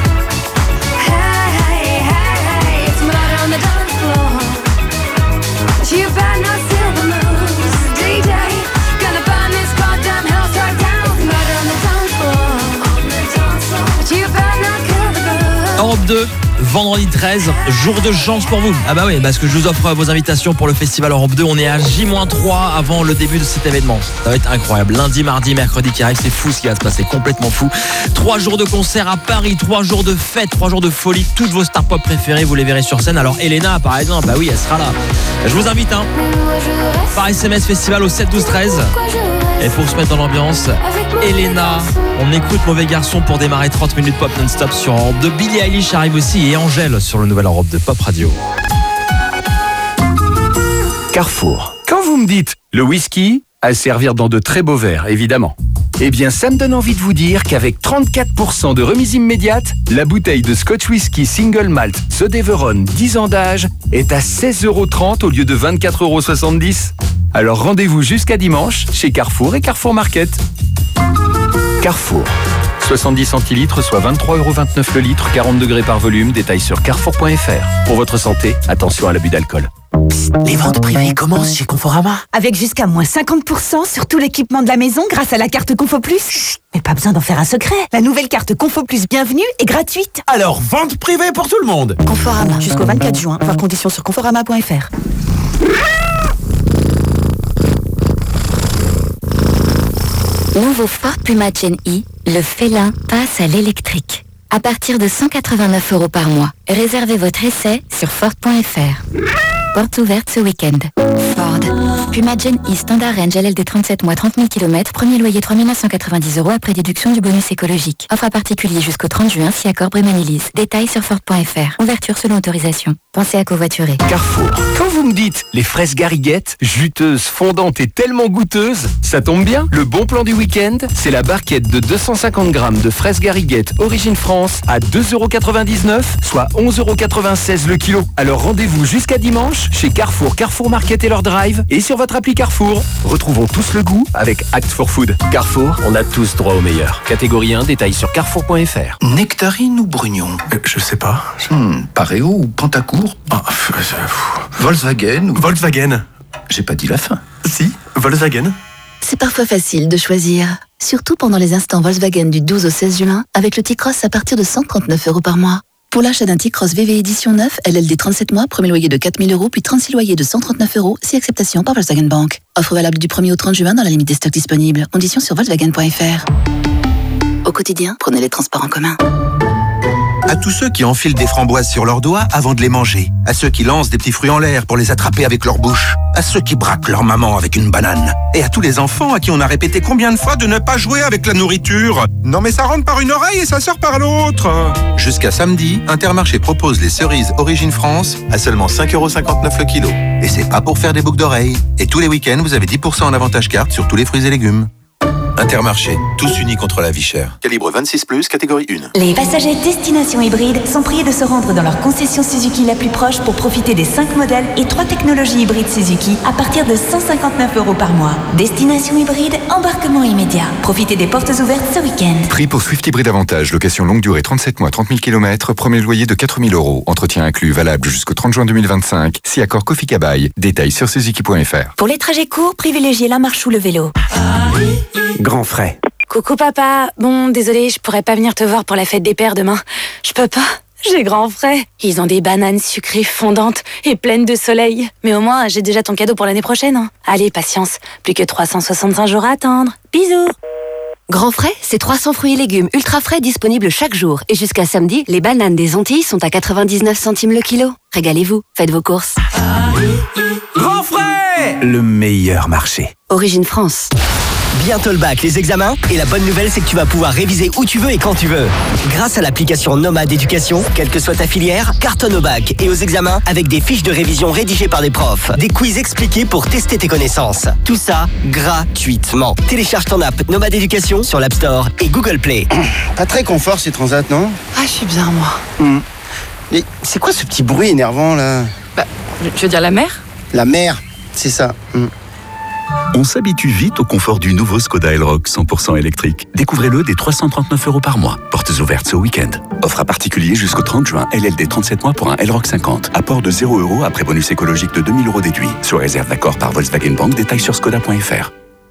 Hey, it's murder on the dance floor, but you better not steal the moves, DJ. Gonna burn this goddamn house right down. It's murder on the dance floor, but you better not kill the groove. Europe 2, vendredi 13, jour de chance pour vous. Ah bah oui, parce que je vous offre vos invitations pour le festival Europe 2. On est à J-3 avant le début de cet événement. Ça va être incroyable. Lundi, mardi, mercredi qui arrive, c'est fou ce qui va se passer, complètement fou. 3 jours de concert à Paris, 3 jours de fête, 3 jours de folie. Toutes vos stars pop préférées, vous les verrez sur scène. Alors Elena par exemple, bah oui, elle sera là. Je vous invite par SMS festival au 7 12 13. Et pour se mettre dans l'ambiance, Elena, on écoute Mauvais Garçon pour démarrer 30 minutes pop non-stop sur Europe 2. Billie Eilish arrive aussi et Angèle sur le nouvel Europe 2 Pop Radio. Carrefour. Quand vous me dites le whisky, à servir dans de très beaux verres, évidemment. Eh bien, ça me donne envie de vous dire qu'avec 34% de remise immédiate, la bouteille de Scotch Whisky Single Malt The Deveron 10 ans d'âge est à 16,30 € au lieu de 24,70 €. Alors rendez-vous jusqu'à dimanche chez Carrefour et Carrefour Market. Carrefour. 70 centilitres, soit 23,29 € le litre, 40 degrés par volume. Détail sur carrefour.fr. Pour votre santé, attention à l'abus d'alcool. Psst, les ventes privées commencent chez Conforama. Avec jusqu'à moins 50% sur tout l'équipement de la maison grâce à la carte Confo Plus. Chut, mais pas besoin d'en faire un secret. La nouvelle carte Confo Plus Bienvenue est gratuite. Alors, vente privée pour tout le monde. Conforama, jusqu'au 24 juin. Voir conditions sur conforama.fr. Nouveau Ford Puma Gen E, le félin passe à l'électrique. À partir de 189 € par mois. Réservez votre essai sur Ford.fr. Porte ouverte ce week-end. Ford. Puma Gen E Standard Range LLD 37 mois 30 000 km. Premier loyer 3 990 € après déduction du bonus écologique. Offre à particulier jusqu'au 30 juin si accord Bremen Lease. Détails sur Ford.fr. Ouverture selon autorisation. Pensez à covoiturer. Carrefour. Quand vous vous me dites les fraises Gariguette, juteuses, fondantes et tellement goûteuses, ça tombe bien. Le bon plan du week-end, c'est la barquette de 250 grammes de fraises Gariguette Origine France à 2,99 €, soit 11,96 € le kilo. Alors rendez-vous jusqu'à dimanche chez Carrefour, Carrefour Market et leur drive et sur votre appli Carrefour. Retrouvons tous le goût avec Act for Food. Carrefour, on a tous droit au meilleur. Catégorie 1, détail sur carrefour.fr. Nectarine ou Brugnon? Je sais pas. Pareo ou Pantacourt? Volkswagen ou... Volkswagen. J'ai pas dit la fin. Si, Volkswagen. C'est parfois facile de choisir. Surtout pendant les instants Volkswagen du 12 au 16 juin, avec le T-Cross à partir de 139 € par mois. Pour l'achat d'un T-Cross VV Édition 9, LLD 37 mois, premier loyer de 4 000 €, puis 36 loyers de 139 €, si acceptation par Volkswagen Bank. Offre valable du 1er au 30 juin dans la limite des stocks disponibles. Conditions sur Volkswagen.fr. Au quotidien, prenez les transports en commun. À tous ceux qui enfilent des framboises sur leurs doigts avant de les manger. À ceux qui lancent des petits fruits en l'air pour les attraper avec leur bouche. À ceux qui braquent leur maman avec une banane. Et à tous les enfants à qui on a répété combien de fois de ne pas jouer avec la nourriture. Non mais ça rentre par une oreille et ça sort par l'autre. Jusqu'à samedi, Intermarché propose les cerises Origine France à seulement 5,59 € le kilo. Et c'est pas pour faire des boucles d'oreilles. Et tous les week-ends, vous avez 10% en avantage carte sur tous les fruits et légumes. Intermarché, tous unis contre la vie chère. Calibre 26+, catégorie 1. Les passagers Destination Hybride sont priés de se rendre dans leur concession Suzuki la plus proche pour profiter des 5 modèles et 3 technologies hybrides Suzuki à partir de 159 € par mois. Destination Hybride, embarquement immédiat. Profitez des portes ouvertes ce week-end. Prix pour Swift Hybride Avantage, location longue durée 37 mois, 30 000 km, premier loyer de 4 000 €. Entretien inclus, valable jusqu'au 30 juin 2025. Si accord Kofi Kabaï. Détails sur suzuki.fr. Pour les trajets courts, privilégiez la marche ou le vélo. Grand frais. Coucou papa, bon désolé, je pourrais pas venir te voir pour la fête des pères demain. Je peux pas, j'ai grand frais. Ils ont des bananes sucrées fondantes et pleines de soleil. Mais au moins, j'ai déjà ton cadeau pour l'année prochaine. Hein. Allez, patience, plus que 365 jours à attendre. Bisous. Grand frais, c'est 300 fruits et légumes ultra frais disponibles chaque jour. Et jusqu'à samedi, les bananes des Antilles sont à 99 centimes le kilo. Régalez-vous, faites vos courses. Grand frais, le meilleur marché. Origine France. Bientôt le bac, les examens, et la bonne nouvelle c'est que tu vas pouvoir réviser où tu veux et quand tu veux. Grâce à l'application Nomade Éducation, quelle que soit ta filière, cartonne au bac et aux examens avec des fiches de révision rédigées par des profs, des quiz expliqués pour tester tes connaissances. Tout ça gratuitement. Télécharge ton app Nomade Éducation sur l'App Store et Google Play. Pas très confort ces transats, non? Ah, je suis bien moi. Mais c'est quoi ce petit bruit énervant là? Je veux dire la mer? La mer, c'est ça. On s'habitue vite au confort du nouveau Skoda Elroq 100% électrique. Découvrez-le dès 339 € par mois. Portes ouvertes ce week-end. Offre à particulier jusqu'au 30 juin. LLD 37 mois pour un Elroq 50. Apport de 0 € après bonus écologique de 2 000 € déduit. Sur réserve d'accord par Volkswagen Bank. Détails sur skoda.fr.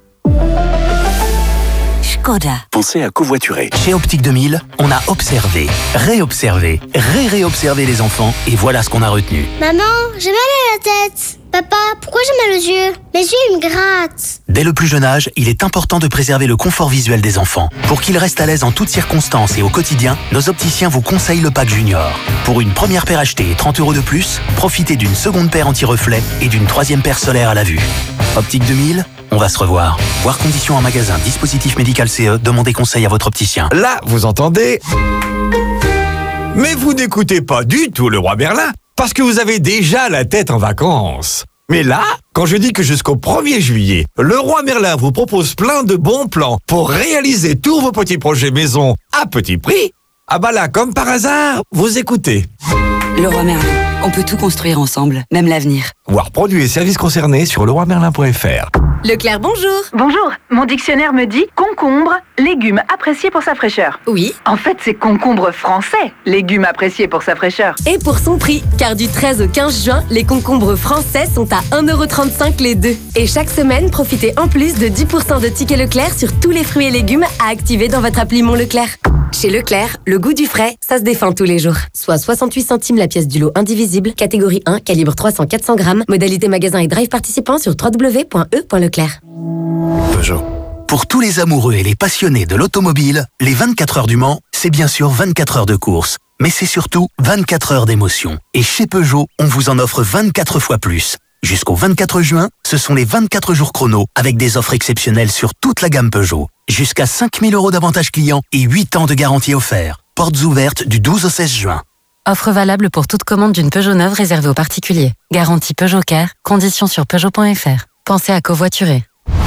Skoda. Pensez à covoiturer. Chez Optique 2000, on a observé, réobservé, réobservé les enfants et voilà ce qu'on a retenu. Maman, j'ai mal à la tête. Papa, pourquoi j'ai mal aux yeux? Mes yeux, ils me grattent. Dès le plus jeune âge, il est important de préserver le confort visuel des enfants. Pour qu'ils restent à l'aise en toutes circonstances et au quotidien, nos opticiens vous conseillent le pack Junior. Pour une première paire achetée et 30 € de plus, profitez d'une seconde paire anti-reflet et d'une troisième paire solaire à la vue. Optique 2000, on va se revoir. Voir conditions en magasin, dispositif médical CE, demandez conseil à votre opticien. Là, vous entendez? Mais vous n'écoutez pas du tout le roi Merlin, parce que vous avez déjà la tête en vacances. Mais là, quand je dis que jusqu'au 1er juillet, le roi Merlin vous propose plein de bons plans pour réaliser tous vos petits projets maison à petit prix, ah bah là, comme par hasard, vous écoutez. Le roi Merlin, on peut tout construire ensemble, même l'avenir. Voir produits et services concernés sur leroimerlin.fr. Leclerc, bonjour. Bonjour, mon dictionnaire me dit concombre, légume apprécié pour sa fraîcheur. Oui. En fait, c'est concombre français, légume apprécié pour sa fraîcheur. Et pour son prix, car du 13 au 15 juin, les concombres français sont à 1,35 € les deux. Et chaque semaine, profitez en plus de 10% de tickets Leclerc sur tous les fruits et légumes à activer dans votre appli Mon Leclerc. Chez Leclerc, le goût du frais, ça se défend tous les jours. Soit 68 centimes la pièce du lot indivisible, catégorie 1, calibre 300-400 grammes, modalité magasin et drive participant sur www.e.leclerc. Peugeot. Pour tous les amoureux et les passionnés de l'automobile, les 24 heures du Mans, c'est bien sûr 24 heures de course. Mais c'est surtout 24 heures d'émotion. Et chez Peugeot, on vous en offre 24 fois plus. Jusqu'au 24 juin, ce sont les 24 jours chrono avec des offres exceptionnelles sur toute la gamme Peugeot. Jusqu'à 5 000 € d'avantages clients et 8 ans de garantie offert. Portes ouvertes du 12 au 16 juin. Offre valable pour toute commande d'une Peugeot neuve réservée aux particuliers. Garantie Peugeot Care. Conditions sur Peugeot.fr. Pensez à covoiturer.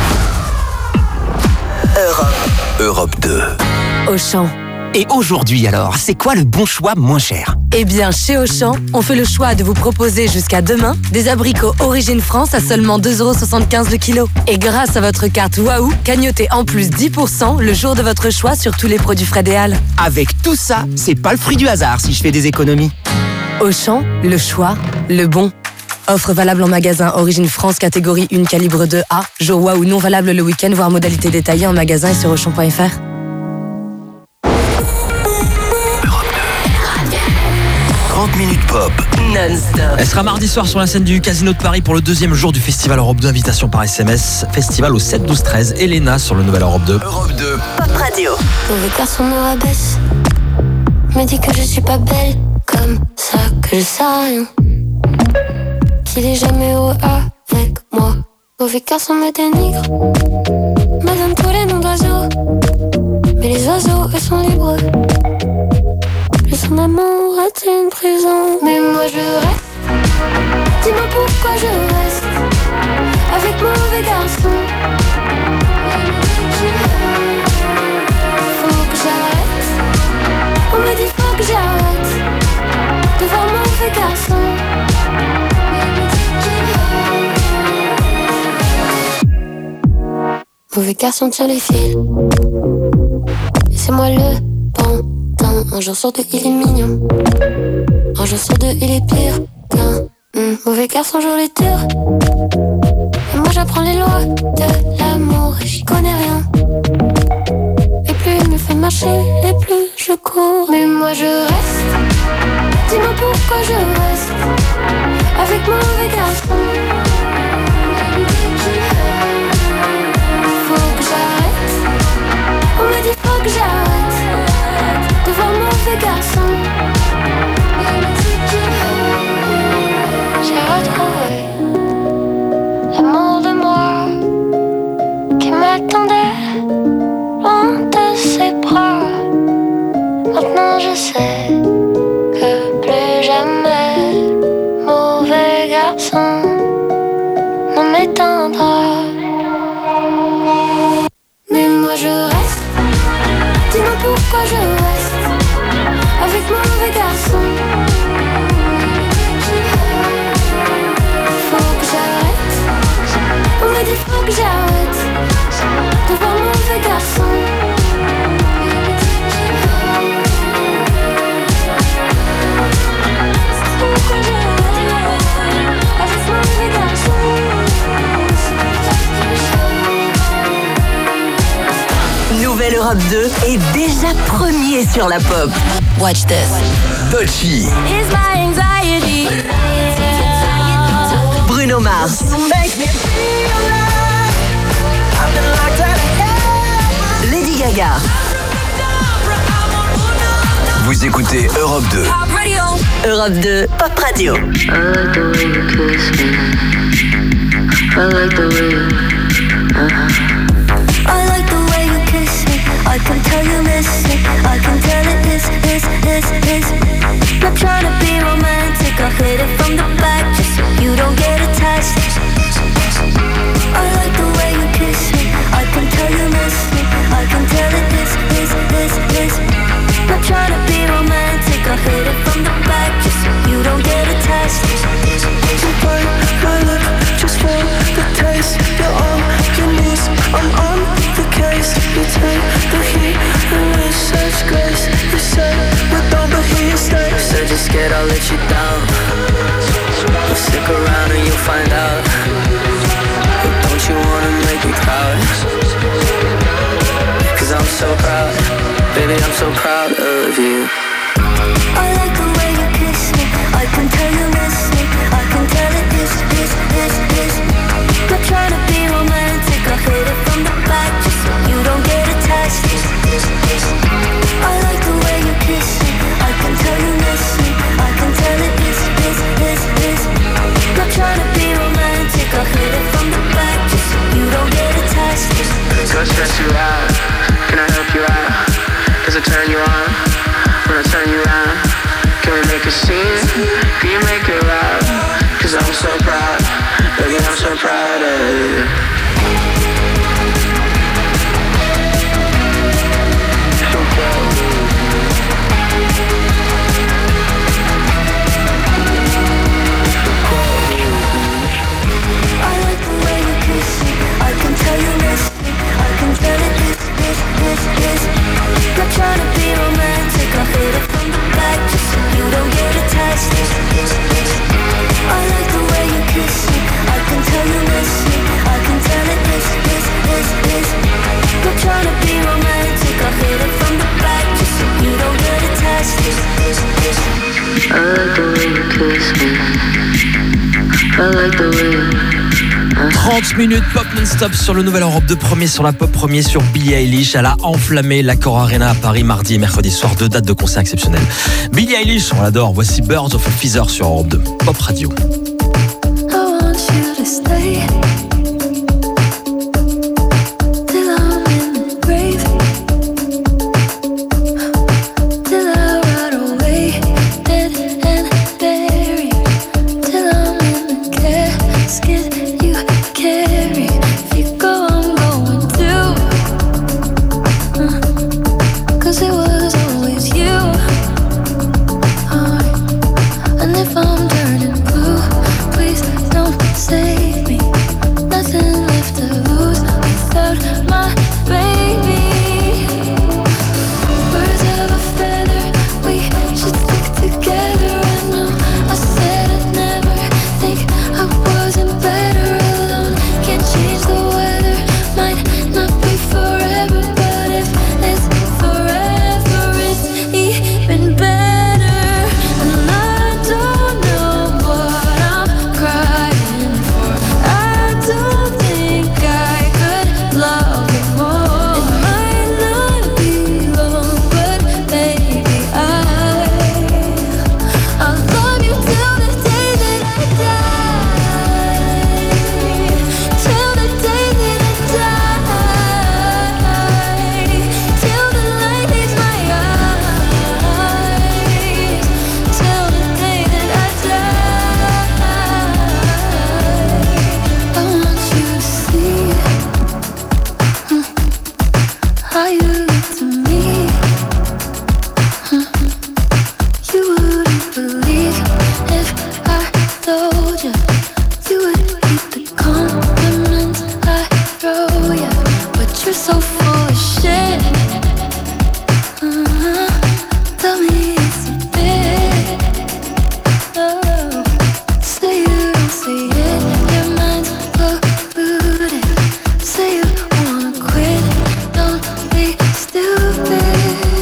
Europe 2. Auchan. Et aujourd'hui alors, c'est quoi le bon choix moins cher? Eh bien, chez Auchan, on fait le choix de vous proposer jusqu'à demain des abricots Origine France à seulement 2,75€ le kilo. Et grâce à votre carte Waouh, cagnotez en plus 10% le jour de votre choix sur tous les produits Frédéal. Avec tout ça, c'est pas le fruit du hasard si je fais des économies. Auchan, le choix, le bon. Offre valable en magasin Origine France catégorie 1 calibre 2A. Jour Waouh non valable le week-end, voire modalité détaillée en magasin et sur Auchan.fr. 30 minutes pop. Non-stop. Elle sera mardi soir sur la scène du Casino de Paris pour le deuxième jour du Festival Europe 2. Invitation par SMS. Festival au 7, 12, 13. Elena sur le nouvel Europe 2. Europe 2. Pop Radio. Mauvais garçon me rabaisse. Me dit que je suis pas belle. Comme ça que je sais rien. Qu'il est jamais heureux avec moi. Mauvais garçon me dénigre. Me donne tous les noms d'oiseaux. Mais les oiseaux, eux sont libres. Plus son amour est une prison. Mais moi je reste. Dis-moi pourquoi je reste avec mauvais garçon. Faut que j'arrête. On me dit faut que j'arrête de voir mauvais garçon. Mauvais garçon tire les fils. Et c'est moi le pantin. Un jour sur deux il est mignon. Un jour sur deux il est pire qu'un mauvais garçon joue les tours. Et moi j'apprends les lois de l'amour et j'y connais rien. Et plus il me fait marcher et plus je cours. Mais moi je reste. Dis-moi pourquoi je reste avec mauvais garçon. Faut que j'arrête. On me dit faut que j'arrête de voir mauvais garçon. J'ai retrouvé l'amour de moi qui m'attendait loin de ses bras. Maintenant je sais que plus jamais mauvais garçon ne m'éteindra. Mais moi je reste. Dis-moi pourquoi je reste avec mauvais garçon. Faut que j'arrête. On me dit faut que j'arrête de voir mauvais garçon. Nouvelle Europe 2 est déjà premier sur la pop. Watch this. Dolce. Bruno Mars. Lady Gaga. Vous écoutez Europe 2. Europe 2, Pop Radio. I like the way you kiss me. I can tell you miss it. I can tell it is. Not trying to be romantic. I'll hit it from the back just so you don't get attached. I like the way you kiss me. I can tell you miss me. I can tell it is. Not trying to be romantic. I'll hit it from the back just so you don't get attached. You bite my lip just for the taste. You're on your knees, I'm on the case. You take the heat and with such grace. You said we're done but here you stay. Said you're scared I'll let you down. Well, stick around and you'll find out. But don't you wanna make me proud? Cause I'm so proud. Baby, I'm so proud of you. I like the way you kiss me. I can tell you miss me. I can tell it is. Not trying to be romantic. I'll hit it from the back just so you don't get attached. I like the way you kiss me. I can tell you miss me. I can tell it is. Not trying to be romantic. I'll hit it from the back just so you don't get attached. Go stress you out. Can I help you out? Does it turn you on? When I turn you around, can see it? Can you make it right? 'Cause I'm so proud, baby, I'm so proud of you. So proud of you. I like the way you kiss me. I can tell you this. I can tell it this. Not trying to be romantic. I'll hit it from the back just so you don't get attached. I like the way you kiss me. I can tell you miss me. I can tell it this. Not trying to be romantic. I'll hit it from the back just so you don't get attached. I like the way you kiss me. I like the way you... 30 minutes pop non-stop sur le Nouvel Europe 2, premier sur la pop, premier sur Billie Eilish. Elle a enflammé l'Accor Arena à Paris mardi et mercredi soir, 2 dates de concert exceptionnelles. Billie Eilish, on l'adore. Voici Birds of a Feather sur Europe 2, Pop Radio. I want you to stay till I'm in the grave, till I ride away, dead and buried, till I'm in the casket you carry. If you go, I'm going too, 'cause it was always you. And if I'm turning blue, please don't save me. Nothing left to lose without my baby. Birds of a feather, we should stick together. I know I said I'd never think I wasn't better alone. Can't change the weather, might not be forever, but if it's forever, it's even better. And I don't know what I'm crying for. I don't think I could love you more. It might not be long, but baby, I'll love you till the day that I die. Till the day that I die. Till the light leaves my eyes. Till the day that I die. I want you to see how you look to me. You wouldn't believe if I told you. You would eat the compliments I throw you, but you're so full of shit. Tell me it's a bit. Oh, say you don't see it. Your mind's polluted. Say you wanna quit. Don't be stupid.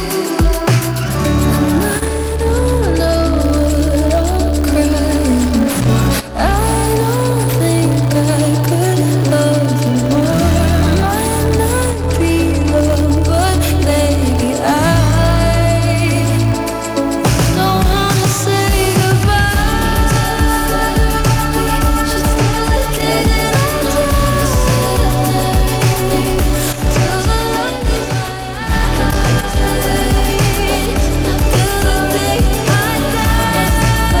And I don't know what I'm crying for. I don't think I could love you more. Might not be long, but baby, I don't wanna say goodbye. Just till the day that I die. Till the light leaves my eyes. Till the day I die.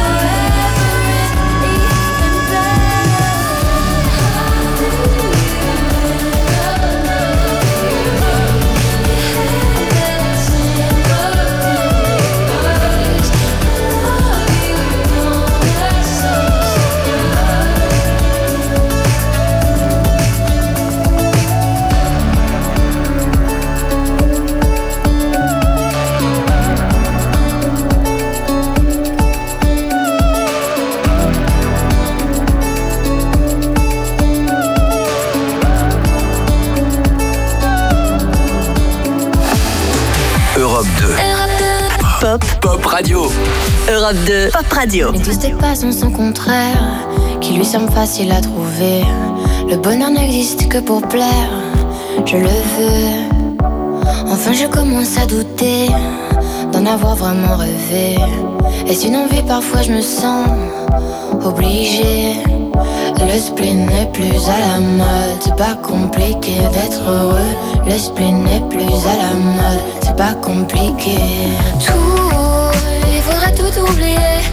Europe 2. Pop Radio. Europe 2, Pop Radio. N'existe pas sans son contraire, qui lui semble facile à trouver. Le bonheur n'existe que pour plaire, je le veux. Enfin je commence à douter d'en avoir vraiment rêvé. Est-ce une envie? Parfois je me sens obligée. Le spleen n'est plus à la mode, c'est pas compliqué d'être heureux. Le spleen n'est plus à la mode, c'est pas compliqué. Tout, il faudrait tout oublier.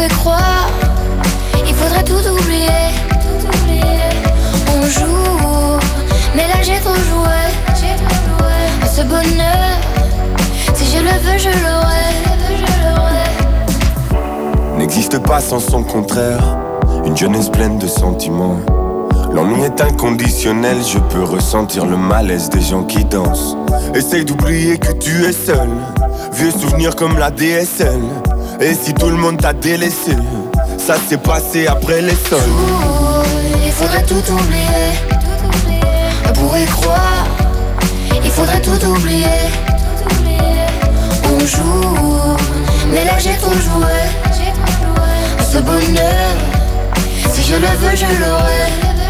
pourrait croire, il faudrait tout oublier. On joue, mais là j'ai trop joué. Ce bonheur, si je le veux, je l'aurai. N'existe pas sans son contraire, une jeunesse pleine de sentiments. L'ennui est inconditionnel, je peux ressentir le malaise des gens qui dansent. Essaye d'oublier que tu es seul, vieux souvenirs comme la DSL. Et si tout le monde t'a délaissé, ça s'est passé après les sols. Il faudrait tout oublier. On pourrait croire, il faudrait tout oublier. On joue, mais là j'ai trop joué. Ce bonheur, si je le veux, je l'aurai.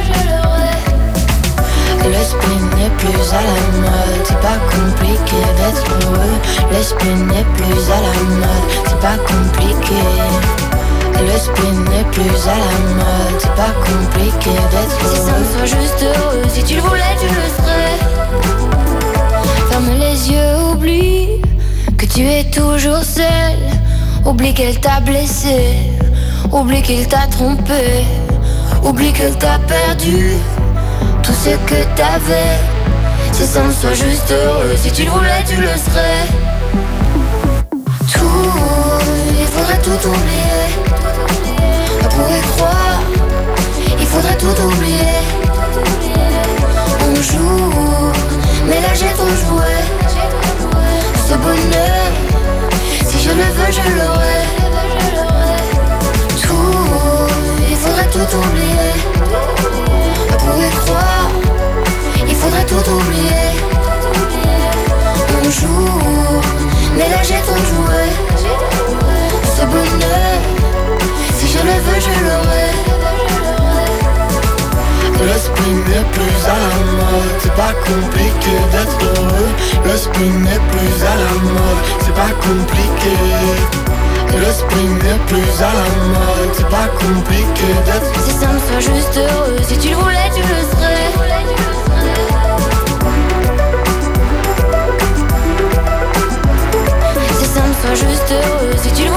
L'esprit n'est plus à la mode, c'est pas compliqué d'être heureux. L'esprit n'est plus à la mode, c'est pas compliqué. L'esprit n'est plus à la mode, c'est pas compliqué d'être heureux. Si ça me soit juste heureux, si tu le voulais, tu le serais. Ferme les yeux, oublie que tu es toujours seul. Oublie qu'elle t'a blessé, oublie qu'il t'a trompé, oublie qu'elle t'a perdu tout ce que t'avais. Si ça me soit juste heureux, si tu le voulais, tu le serais. Tout, il faudrait tout oublier. On pourrait croire, il faudrait tout oublier. On joue, mais là j'ai trop joué. Ce bonheur, si je le veux, je l'aurai. Tout, il faudrait tout oublier. On pourrait croire, il faudrait tout oublier. On joue, mais là j'ai trop joué. Ce bonheur, si je le veux, je l'aurai. L'esprit n'est plus à la mode, c'est pas compliqué d'être heureux. L'esprit n'est plus à la mode, c'est pas compliqué. L'esprit n'est plus à la mode, c'est pas compliqué d'être heureux. Si ça me soit juste heureux, si tu le voulais, tu le serais. Si ça me soit juste heureux, si tu le